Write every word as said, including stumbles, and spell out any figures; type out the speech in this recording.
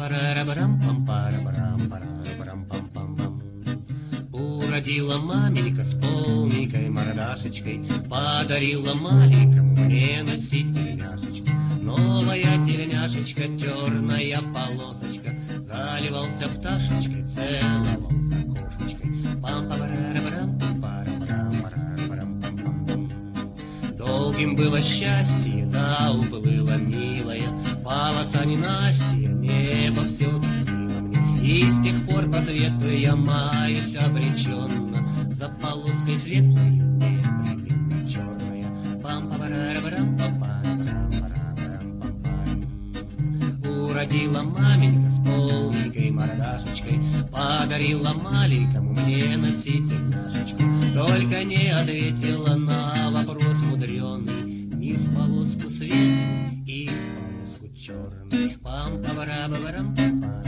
Пам-парарабарам, пам-парабарам, парабарам, пам-пам-пам. Уродила маменька с полненькой мордашечкой, подарила маленькому мне носить тельняшечку. Новая тельняшечка, черная полосочка, заливался пташечкой, целовался кошечкой. Пам-парабарам, пам-парабарам, парабарам, пам-пам-пам. Долгим было счастье, да уплыло милая, полоса ненастья, небо все затмило мне. И с тех пор по свету я маюсь обреченно, за полоской светлой непременно черная. Пам-парабарам, пам-парабарам, парабарам, пам-пам. Уродила маменька с полненькой мордашечкой, подарила маленькому мне носить тельняшечку. Только не ответила на вопрос мудреный, ни в полоску светлый и в полоску черный. Пам-парабарам, пам-парабарам.